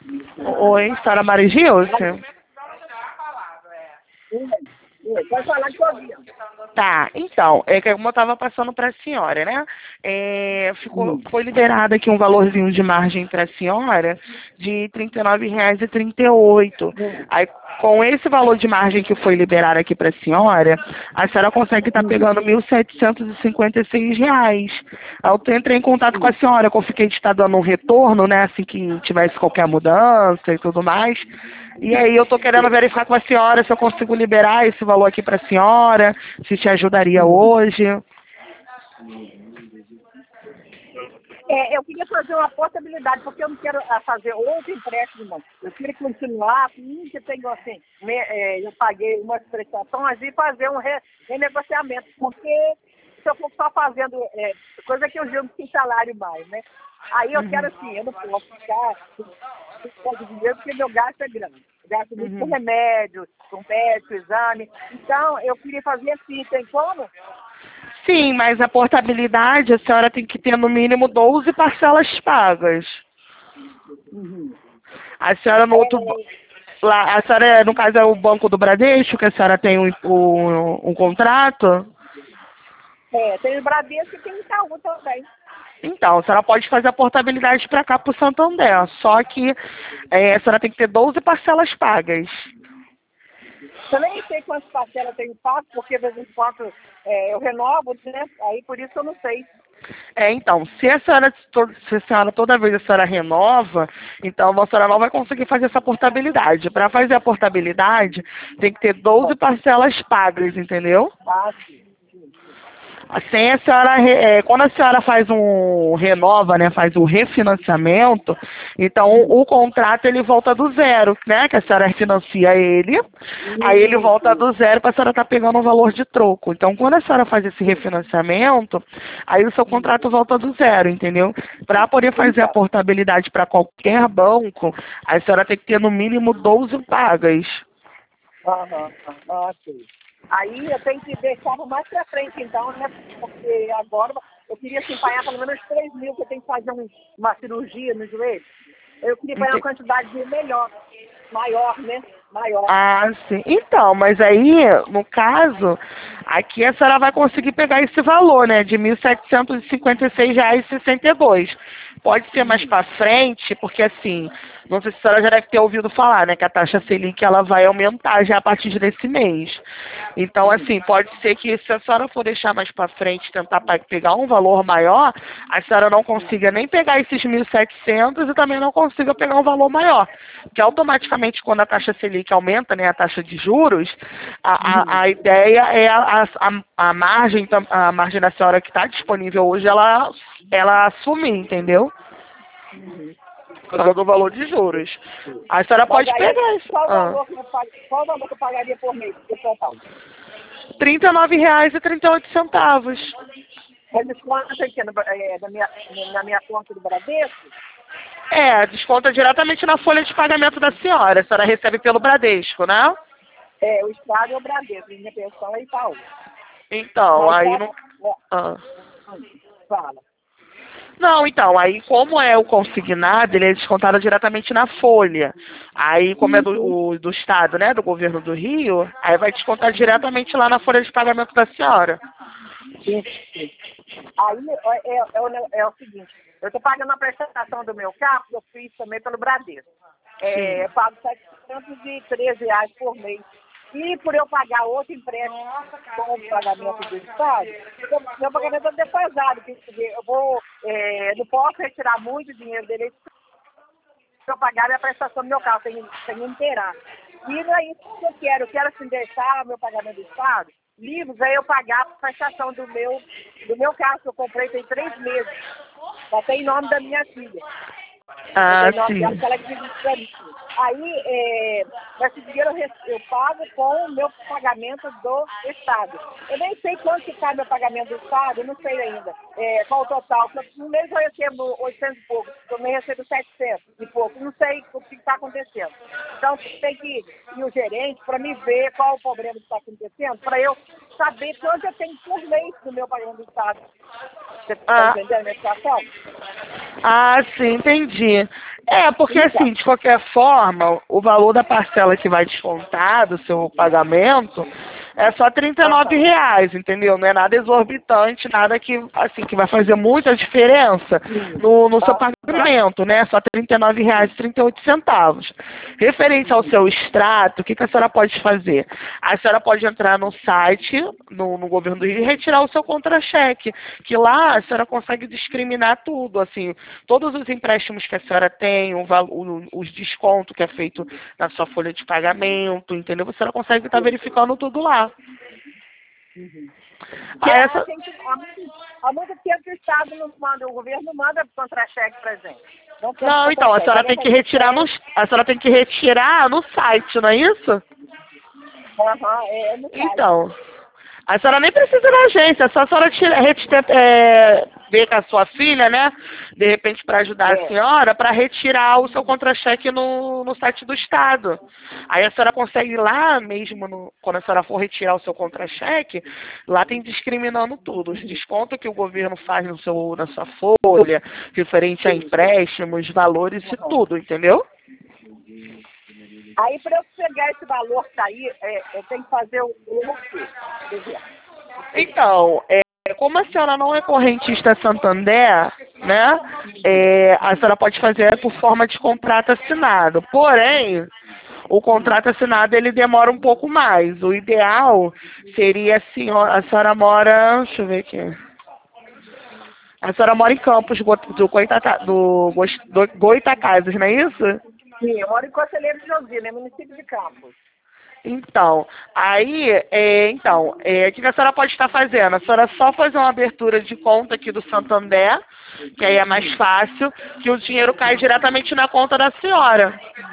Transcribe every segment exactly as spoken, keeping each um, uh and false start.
Oi, senhora Marijilce? Pode falar que eu ouvi. Tá, então, é que como eu estava passando para a senhora, né? É, ficou, foi liberado aqui um valorzinho de margem para a senhora de trinta e nove reais e trinta e oito. Aí, com esse valor de margem que foi liberado aqui para a senhora, a senhora consegue estar pegando mil setecentos e cinquenta e seis reais. Aí eu entrei em contato com a senhora, que eu fiquei de estar dando um retorno, né? Assim que tivesse qualquer mudança e tudo mais. E aí eu tô querendo verificar com a senhora se eu consigo liberar esse valor aqui para a senhora, se te ajudaria hoje. É, eu queria fazer uma possibilidade, porque eu não quero ah, fazer outro empréstimo, não. Eu queria continuar, hum, que tenho assim, me, é, eu paguei umas prestações e fazer um re, renegociamento, porque se eu for só fazendo é, coisa que eu julgo sem salário mais, né? Aí eu quero assim, eu não posso ficar com dinheiro porque meu gasto é grande. Eu gasto muito com Uhum. remédio, com médico, exame. Então, eu queria fazer assim, tem como? Sim, mas a portabilidade a senhora tem que ter no mínimo doze parcelas pagas. Uhum. A senhora no outro. ba- Lá, a senhora, é, no caso, é o Banco do Bradesco, que a senhora tem um, um, um contrato? É, tem o Bradesco e tem o Itaú também. Então, a senhora pode fazer a portabilidade para cá, para o Santander. Só que é, a senhora tem que ter doze parcelas pagas. Eu nem sei quantas parcelas tem pago, porque de vez em quando é, eu renovo, né? Aí por isso eu não sei. É, então, se a senhora, to- se a senhora toda vez a senhora renova, então a senhora não vai conseguir fazer essa portabilidade. Para fazer a portabilidade, tem que ter doze parcelas pagas, entendeu? Ah, sim. Assim, a senhora, re- é, quando a senhora faz um, renova, né, faz o refinanciamento, então o, o contrato ele volta do zero, né, que a senhora refinancia ele, aí ele volta Isso. do zero para a senhora estar pegando um valor de troco. Então, quando a senhora faz esse refinanciamento, aí o seu contrato volta do zero, entendeu? Para poder fazer a Então, portabilidade para qualquer banco, a senhora tem que ter no mínimo doze pagas. aham, ah, sim. Aí eu tenho que deixar mais pra frente, então, né? Porque agora eu queria assim, pagar pelo menos três mil, que eu tenho que fazer um, uma cirurgia no joelho. Eu queria pagar uma quantidade melhor, maior, né? Maior. Ah, sim. Então, mas aí, no caso, aqui a senhora vai conseguir pegar esse valor, né, de mil setecentos e cinquenta e seis reais e sessenta e dois. Pode ser mais para frente, porque assim, não sei se a senhora já deve ter ouvido falar, né, que a taxa Selic ela vai aumentar já a partir desse mês. Então, assim, pode ser que se a senhora for deixar mais para frente, tentar pa- pegar um valor maior, a senhora não consiga nem pegar esses mil e setecentos e também não consiga pegar um valor maior. Que automaticamente, quando a taxa Selic aumenta, né, a taxa de juros, a, a, a ideia é a, a, a margem, tam- a margem da senhora que está disponível hoje, ela, ela assumir, entendeu? Por causa do valor de juros. A senhora Mas pode aí, pegar isso. qual o Ah. valor que eu, pag... qual o valor que eu pagaria por mês, por total? trinta e nove reais e trinta e oito centavos. Mas desconto aqui no, é, na, minha, na minha conta do Bradesco? É, desconta diretamente na folha de pagamento da senhora. A senhora recebe pelo Bradesco, né? É, o Estado é o Bradesco, minha pensão é Itaú. Então, Mas aí tá, não. é, Ah. hum, fala. Não, então, aí como é o consignado, ele é descontado diretamente na folha. Aí, como é Sim, do, sim, o- do Estado, né, do governo do Rio, aí vai descontar diretamente lá na folha de pagamento da senhora. sim, sim. Aí é, é, é, o, é o seguinte, eu estou pagando a prestação do meu carro, que eu fiz também pelo Bradesco. É, Sim. eu pago setecentos e treze reais por mês. E por eu pagar outro empréstimo com o pagamento do Estado, meu, meu pagamento é defasado, quer dizer, eu vou, é, não posso retirar muito dinheiro dele para eu pagar minha prestação do meu carro, tem, tem que inteirar. E não é isso que eu quero, eu quero assim, deixar meu pagamento do Estado livres, aí eu pagar a prestação do meu, do meu carro que eu comprei tem três meses. Só tem nome da minha filha. Eu Ah, tenho nome dela sim. que ela que me disse pra mim. Aí, é, esse dinheiro eu, re- eu pago com o meu pagamento do Estado. Eu nem sei quanto que está meu pagamento do Estado, eu não sei ainda é, qual o total. Porque no mês eu recebo oitocentos e pouco, no mês eu recebo setecentos e pouco. Não sei o que está acontecendo. Então, tem que ir o gerente para me ver qual o problema que está acontecendo, para eu saber quanto eu tenho por mês do meu pagamento do Estado. Você está Ah, entendendo a minha situação? ah, sim, entendi. É, porque Então, assim, de qualquer forma, o valor da parcela que vai descontar do seu pagamento é só trinta e nove aham, reais, entendeu? Não é nada exorbitante, nada que, assim, que vai fazer muita diferença sim, no, no seu aham, pagamento, né? Só trinta e nove reais e trinta e oito centavos. Referente ao seu extrato, o que, que a senhora pode fazer? A senhora pode entrar no site, no, no Governo do Rio, e retirar o seu contra-cheque, que lá a senhora consegue discriminar tudo, assim, todos os empréstimos que a senhora tem, o, valo- o- os descontos que é feito na sua folha de pagamento, entendeu? Você não consegue estar verificando tudo lá. que Ah, a essa... gente, há muito, há muito tempo que o Estado não manda, o governo não manda contra-cheque pra gente. Não temos Não, então, a contra-cheque. senhora Aí a tem que gente retirar no, tem, a senhora tem que retirar no site, não é isso? aham, é, é no site. Então, a senhora nem precisa ir na agência, é só a senhora tira, retira, é, ver com a sua filha, né? De repente, para ajudar a É, senhora, para retirar o seu contra-cheque no, no site do Estado. Aí a senhora consegue ir lá mesmo, no- quando a senhora for retirar o seu contra-cheque, lá tem discriminando tudo, os descontos que o governo faz no seu, na sua folha, referente a empréstimos, valores e aham. tudo, entendeu? Aí para eu pegar esse valor que tá aí, é, eu tenho que fazer o, o quê? Por exemplo. Então, é, como a senhora não é correntista Santander, né? É, a senhora pode fazer por forma de contrato assinado. Porém, o contrato assinado ele demora um pouco mais. O ideal seria assim, ó, a senhora mora, deixa eu ver aqui. A senhora mora em Campos Go- do, Goitacazes, do, Gos- do Goitacazes, não é isso? Sim, eu moro em Conselheiro de Josina, é município de Campos. Então, aí, é, então, é, o que a senhora pode estar fazendo? A senhora só fazer uma abertura de conta aqui do Santander, que aí é mais fácil, que o dinheiro cai diretamente na conta da senhora.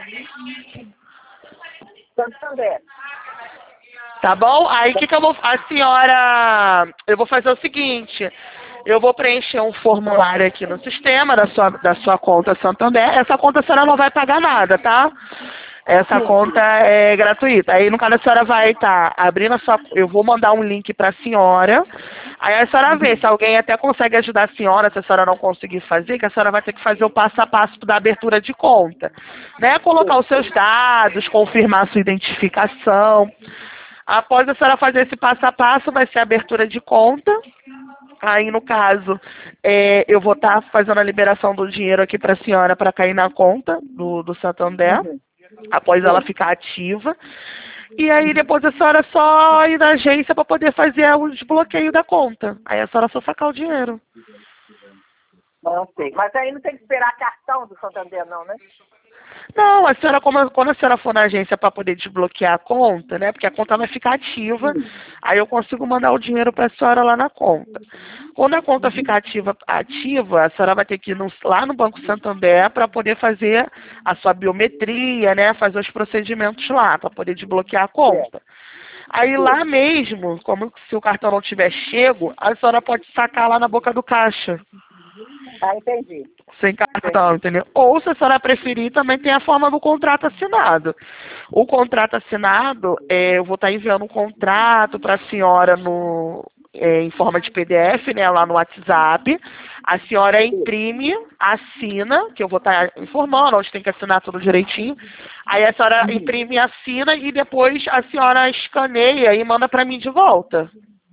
Santander. Tá bom? Aí o que, que eu vou. A senhora. Eu vou fazer o seguinte. Eu vou preencher um formulário aqui no sistema da sua, da sua conta Santander. Essa conta a senhora não vai pagar nada, tá? Essa Sim, conta sim. é gratuita. Aí, no caso, a senhora vai estar abrindo a sua. Eu vou mandar um link para a senhora. Aí a senhora vê se alguém até consegue ajudar a senhora, se a senhora não conseguir fazer, que a senhora vai ter que fazer o passo a passo da abertura de conta. Né? Colocar os seus dados, confirmar a sua identificação. Após a senhora fazer esse passo a passo, vai ser a abertura de conta. Aí, no caso, é, eu vou estar fazendo a liberação do dinheiro aqui para a senhora para cair na conta do, do Santander, Uhum. após ela Sim. ficar ativa. E aí, depois a senhora só ir na agência para poder fazer o desbloqueio da conta. Aí a senhora só sacar o dinheiro. Não sei. Mas aí não tem que esperar cartão do Santander, não, né? Não, a senhora, como- quando a senhora for na agência para poder desbloquear a conta, né? Porque a conta vai ficar ativa, aí eu consigo mandar o dinheiro para a senhora lá na conta. Quando a conta ficar ativa, ativa, a senhora vai ter que ir no- lá no Banco Santander para poder fazer a sua biometria, né? Fazer os procedimentos lá, para poder desbloquear a É. conta. Aí lá mesmo, como se o cartão não tiver chego, a senhora pode sacar lá na boca do caixa. Ah, entendi. Sem cartão, Entendi. entendeu? Ou, se a senhora preferir, também tem a forma do contrato assinado. O contrato assinado, é, eu vou estar enviando um contrato para a senhora no, é, em forma de P D F, né, lá no WhatsApp. A senhora imprime, assina, que eu vou estar informando onde tem que assinar tudo direitinho. Aí a senhora imprime, assina e depois a senhora escaneia e manda para mim de volta.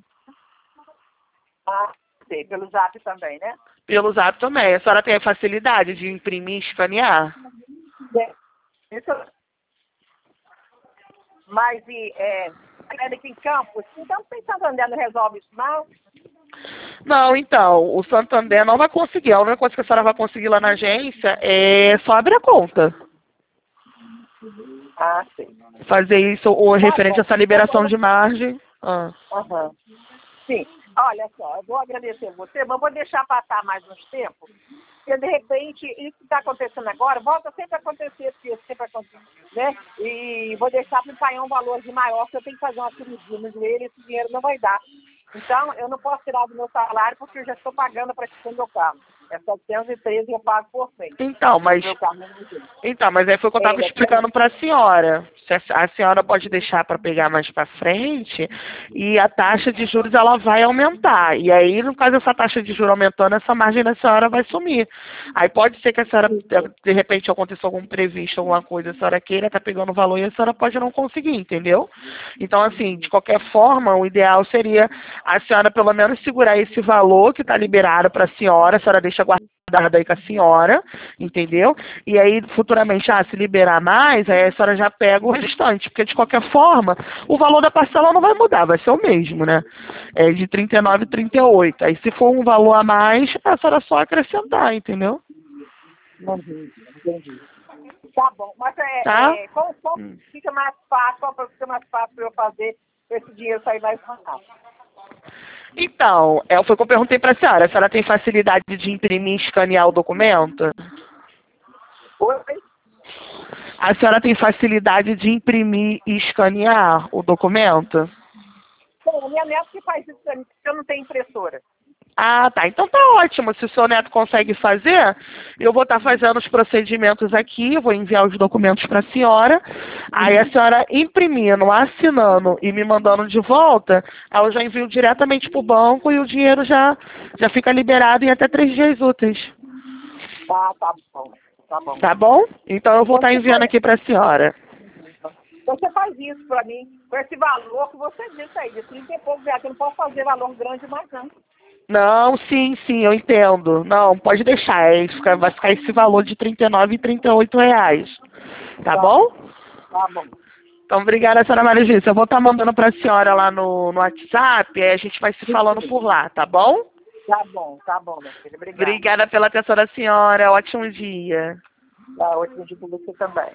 Ah, sei. Pelo Zap também, né? Pelo Zap também. A senhora tem a facilidade de imprimir e escanear? É. Isso. Mas e é, é aqui em Campos, então sem Santander não resolve isso, não? Não, então, o Santander não vai conseguir. A única coisa que a senhora vai conseguir lá na agência é só abrir a conta. Ah, sei. Fazer isso, ou Tá referente a bom. essa Então, liberação vamos. de margem. Ah. Aham. Sim. Olha só, eu vou agradecer você, mas vou deixar passar mais uns tempos, porque de repente isso que está acontecendo agora volta sempre a acontecer, porque sempre acontece, né? E vou deixar para pagar um valor de maior, que eu tenho que fazer uma cirurgia no joelho e esse dinheiro não vai dar. Então, eu não posso tirar do meu salário porque eu já estou pagando a prestação do meu carro. É setecentos e treze eu pago por mês. Então, mas, Meu carro não tem. então, mas aí foi o que eu estava É, explicando para a senhora. Se a, a senhora pode deixar para pegar mais para frente e a taxa de juros ela vai aumentar. E aí, no caso dessa taxa de juros aumentando, essa margem da senhora vai sumir. Aí pode ser que a senhora, de repente, aconteça algum previsto, alguma coisa, a senhora queira, tá pegando o valor e a senhora pode não conseguir, entendeu? Então, assim, de qualquer forma, o ideal seria a senhora pelo menos segurar esse valor que está liberado para a senhora, a senhora deixa guardado aí com a senhora, entendeu? E aí, futuramente, ah, se liberar mais, aí a senhora já pega o restante, porque de qualquer forma, o valor da parcela não vai mudar, vai ser o mesmo, né? É de trinta e nove e trinta e oito. Aí, se for um valor a mais, a senhora só acrescentar, entendeu? Entendi, entendi. Tá bom, mas é, Tá? é como, como Hum. fica mais fácil, qual fica mais fácil para eu fazer esse dinheiro sair mais rápido? Então, é, foi o que eu perguntei para a senhora. A senhora tem facilidade de imprimir e escanear o documento? Oi? A senhora tem facilidade de imprimir e escanear o documento? Bom, minha neta que faz isso pra mim, porque eu não tenho impressora. Ah, tá. Então tá ótimo. Se o seu neto consegue fazer, eu vou estar fazendo os procedimentos aqui, vou enviar os documentos para a senhora. Aí a senhora imprimindo, assinando e me mandando de volta, aí eu já envio diretamente para o banco e o dinheiro já, já fica liberado em até três dias úteis. Tá, tá bom, tá bom. Tá bom? Então eu vou estar enviando aqui para a senhora. Então você faz isso pra mim, com esse valor que você disse aí, de trinta e poucos reais, eu não posso fazer valor grande mais não. Não, sim, sim, eu entendo. Não, pode deixar. Aí fica- vai ficar esse valor de trinta e nove e trinta e oito reais. Tá, Tá. bom? Tá bom. Então, obrigada, senhora Maria Gícia. Eu vou estar mandando para a senhora lá no, no WhatsApp, aí a gente vai se falando por lá, tá bom? Tá bom, tá bom, minha filha. Obrigada. Obrigada pela atenção da senhora. Ótimo dia. Tá ótimo de você também.